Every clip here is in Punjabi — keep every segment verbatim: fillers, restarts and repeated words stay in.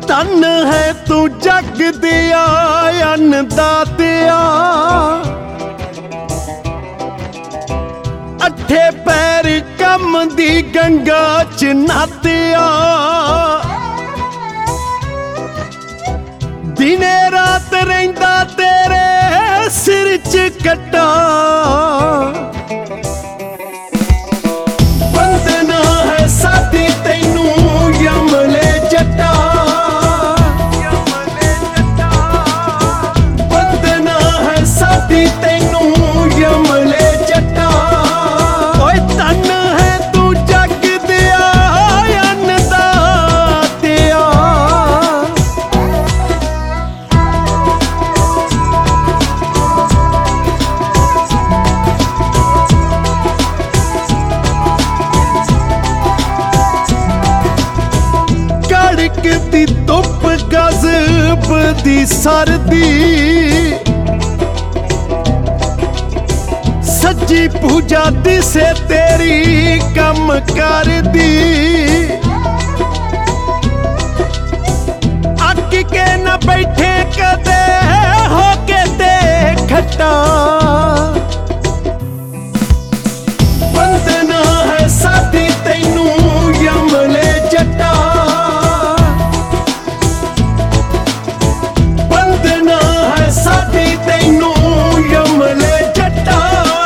ਧਨ ਹੈ ਤੂੰ ਜਗ ਦਿਆ ਅੰਨਦਾਤਿਆ, ਅੱਠੇ ਪੈਰ ਕੰਮ ਦੀ ਗੰਗਾ ਚ ਨਾਤਿਆ। ਦਿਨੇ ਰਾਤ ਰਹਿੰਦਾ ਤੇਰੇ ਸਿਰ ਚ ਕੱਟਾ, ਬੰਦਨਾ ਹੈ ਸਾਡੀ ਤੈਨੂੰ ਯਮਲੇ ਜੱਟਾ। ਬੰਦਨਾ ਹੈ ਸਾਡੀ ਤੈਨੂੰ ਯਮਲੇ ਜੱਟਾ। ਓਏ ਧਨ ਹੈ ਤੂੰ ਜਗ ਦਿਆ ਅੰਨਦਾਤਿਆ। ਕੜਕਦੀ ਧੁੱਪ ਗਜ਼ਬ ਦੀ ਸਰਦੀ, ਸੱਜੀ ਪੂਜਾ ਦਿਸੇ ਤੇਰੀ ਕੰਮ ਕਰਦੀ। ਅੱਕ ਕੇ ਨਾ ਬੈਠੇ ਕਦੇ ਹੋ ਕੇ ਤੇ ਖੱਟਾ, ਬੰਦਨਾ ਹੈ ਸਾਡੀ ਤੈਨੂੰ ਯਮਲੇ ਜੱਟਾ। ਬੰਦਨਾ ਹੈ ਸਾਡੀ ਤੈਨੂੰ ਯਮਲੇ ਜੱਟਾ।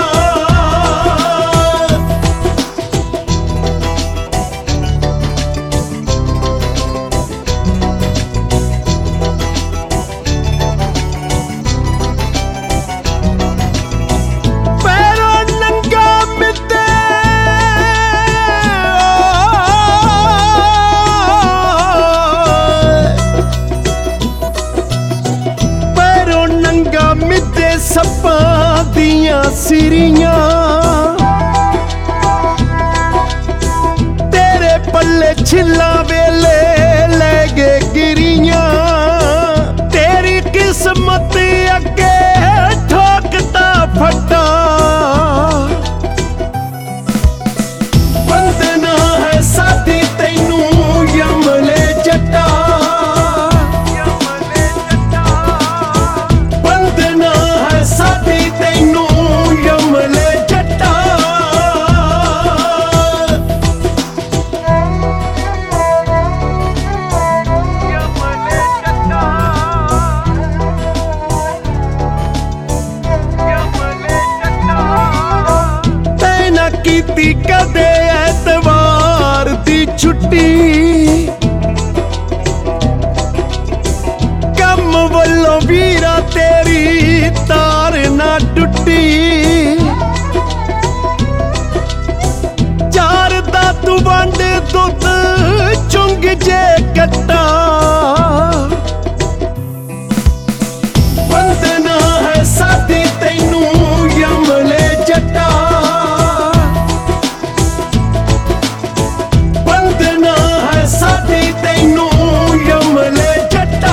ਮਿੱਦੇ ਸੱਪਾਂ ਦੀਆਂ ਸਿਰੀਆਂ, ਤੇਰੇ ਪੱਲੇ ਛਿੱਲਾਂ ਵੇਲੇ ਲੈ ਗਏ ਗਿਰੀਆਂ। ਤੇਰੀ ਕਿਸਮਤ ਅੱਗੇ ਠੋਕਦਾ ਫੱਟਾ, ਬੰਦਨਾ ਹੈ ਸਾਡੀ ਤੈਨੂੰ ਯਮਲੇ ਜੱਟਾ। ਸਾਡੀ ਤੈਨੂੰ ਯਮਲੇ ਜੱਟਾ। ਯਮਲੇ ਜੱਟਾ, ਯਮਲੇ ਜੱਟਾ। ਤੈਂ ਨਾ ਕੀਤੀ ਕਦੇ ਐਤਵਾਰ ਦੀ ਛੁੱਟੀ, ਕੰਮ ਵੱਲੋਂ ਵੀਰਾ ਤੇਰੀ ਤਾਰ ਨਾ ਟੁੱਟੀ। ਚਾਰ ਦਾ ਤੂੰ ਵੰਡ ਦੁੱਧ ਚੁੰਗ ਜੇ ਕੱਟਾ, ਬੰਦਨਾ ਹੈ ਸਾਡੀ ਤੈਨੂੰ ਯਮਲੇ ਜੱਟਾ। ਬੰਦਨਾ ਹੈ ਸਾਡੀ ਤੈਨੂੰ ਯਮਲੇ ਜੱਟਾ।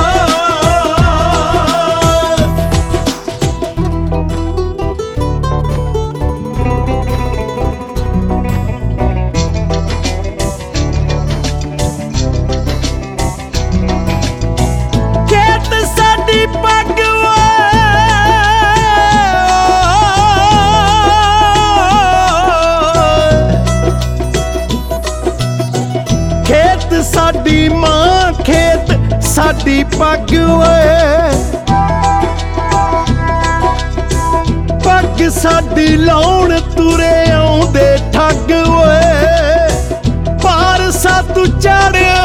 ਖੇਤ ਸਾਡੀ ਮਾਂ ਖੇਤ ਸਾਡੀ ਪੱਗ ਓਏ, ਪੱਗ ਸਾਡੀ ਲਾਉਣ ਤੁਰੇ ਆਉਂਦੇ ਠੱਗ ਓਏ। ਪਾਰਸਾ ਤੂੰ ਚੜ੍ਹ